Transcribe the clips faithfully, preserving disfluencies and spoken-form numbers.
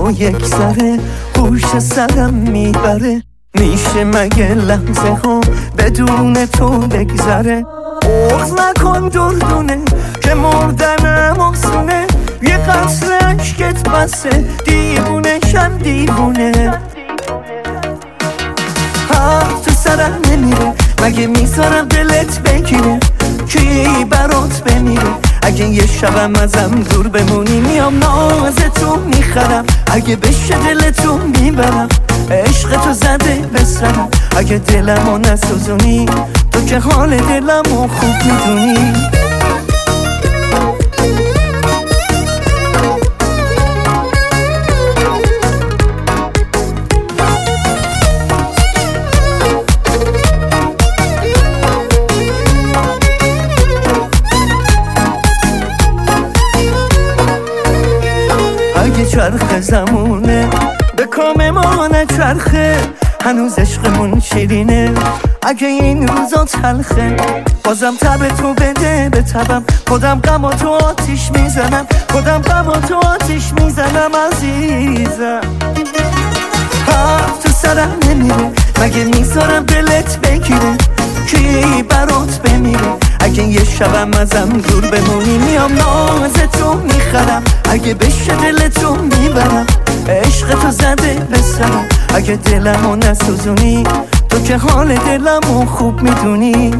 تو یک ذره هوش سرم میبره. میشه مگه لحظه ها بدون تو بگذره؟ بغض نکن دردونه که مردنم آسونه، یه قطره عشقت بسه دیوونه شم دیوونه. حرف تو سرم نمیره مگه میذارم دلت بگیره، کی برات بمیره اگه یه شبم ازم دور بمونی. میام نازتو میخرم اگه بشه دلتو میبرم، عشق تو زده به سرم اگه دلمو نسوزونی، تو که حال دلمو خوب میدونی. اگه چرخ زمونه به کام ما نچرخه، هنوز عشقمون شیرینه اگه این روزا تلخه. بازم تب تو بده به تبم، خودم غم و تو آتیش میزنم، خودم غم و تو آتیش میزنم عزیزم. حرف تو سرم نمیره مگه میذارم دلت بگیره، کی برات بمیره اگه یه شبم ازم دور بمونی. میام نازتو میخرم اگه بشه دلتو میبرم، عشق تو زده به سرم اگه دلمو نسوزونی، تو که حال دلمو خوب میدونی.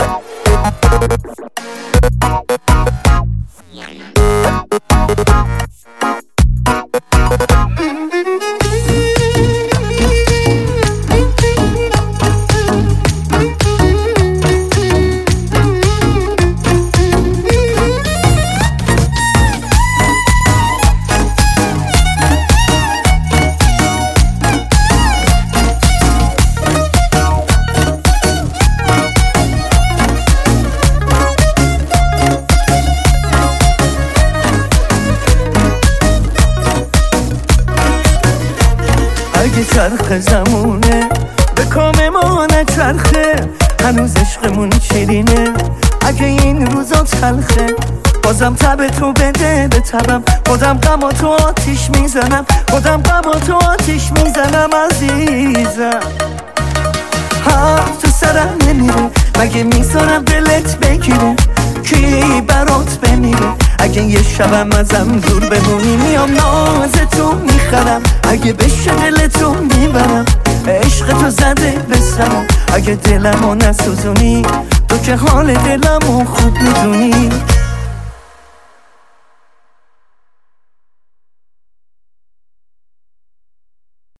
اگه چرخ زمونه به کام ما نچرخه، هنوز عشقمون شیرینه اگه این روزا تلخه. بازم تب تو بده به تبم، خودم غم و تو آتیش میزنم، خودم غم و تو آتیش میزنم عزیزم. حرف تو سرم نمیره مگه میذارم دلت بگیره، کی برات بمیره اگه یه شبم ازم دور بمونی. میام نازتو میخرم اگه بشه دلتو میبرم، عشق تو زده به سرم اگه دلمو نسوزونی، تو که حال دلمو خوب میدونی.